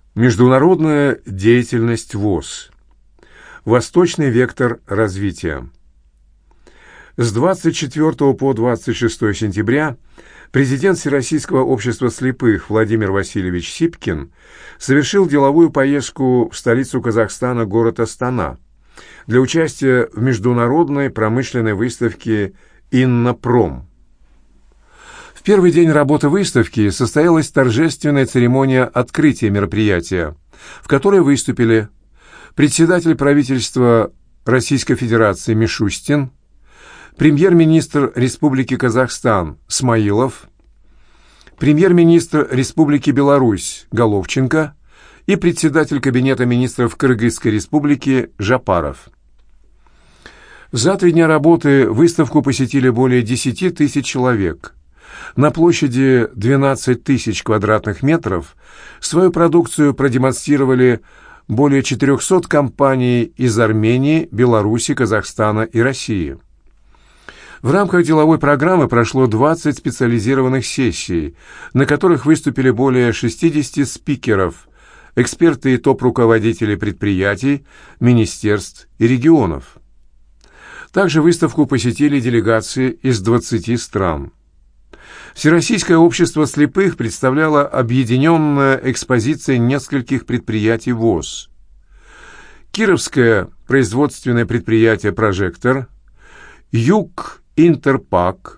Международная деятельность ВОС. Восточный вектор развития. С 24 по 26 сентября президент Всероссийского общества слепых Владимир Васильевич Сипкин совершил деловую поездку в столицу Казахстана, город Астана, для участия в международной промышленной выставке «Иннопром». В первый день работы выставки состоялась торжественная церемония открытия мероприятия, в которой выступили председатель правительства Российской Федерации Мишустин, премьер-министр Республики Казахстан Смаилов, премьер-министр Республики Беларусь Головченко и председатель Кабинета министров Кыргызской Республики Жапаров. За 3 дня работы выставку посетили более 10 тысяч человек. На площади 12 тысяч квадратных метров свою продукцию продемонстрировали более 400 компаний из Армении, Беларуси, Казахстана и России. В рамках деловой программы прошло 20 специализированных сессий, на которых выступили более 60 спикеров, эксперты и топ-руководители предприятий, министерств и регионов. Также выставку посетили делегации из 20 стран. Всероссийское общество слепых представляло объединенная экспозиция нескольких предприятий ВОС. Кировское производственное предприятие «Прожектор», Юг Интерпак,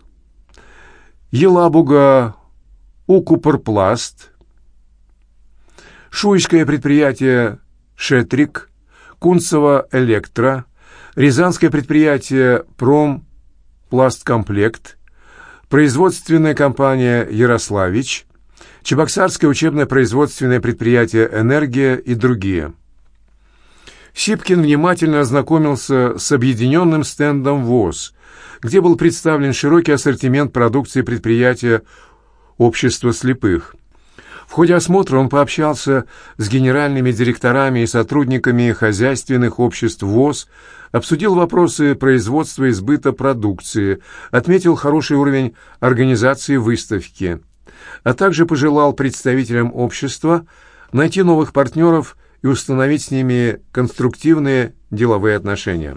Елабуга Укупорпласт, Шуйское предприятие «Шетрик», Кунцево Электро, Рязанское предприятие Промпласткомплект, производственная компания «Ярославич», Чебоксарское учебно-производственное предприятие «Энергия» и другие. Сипкин внимательно ознакомился с объединенным стендом ВОС, где был представлен широкий ассортимент продукции предприятия общества слепых. В ходе осмотра он пообщался с генеральными директорами и сотрудниками хозяйственных обществ ВОС, обсудил вопросы производства и сбыта продукции, отметил хороший уровень организации выставки, а также пожелал представителям общества найти новых партнеров и установить с ними конструктивные деловые отношения.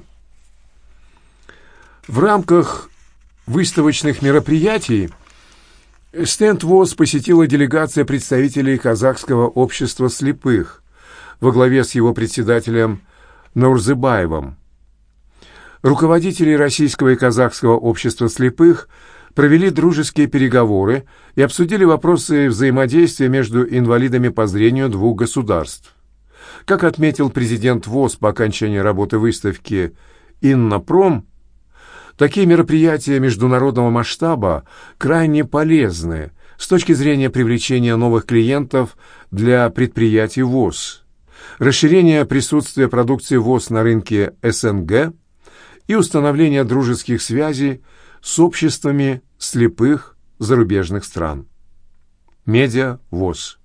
В рамках выставочных мероприятий стенд ВОС посетила делегация представителей Казахского общества слепых во главе с его председателем Наурзыбаевым. Руководители Российского и Казахского общества слепых провели дружеские переговоры и обсудили вопросы взаимодействия между инвалидами по зрению двух государств. Как отметил президент ВОС по окончании работы выставки «Иннопром», такие мероприятия международного масштаба крайне полезны с точки зрения привлечения новых клиентов для предприятий ВОС, расширения присутствия продукции ВОС на рынке СНГ и установления дружеских связей с обществами слепых зарубежных стран. Медиа ВОС.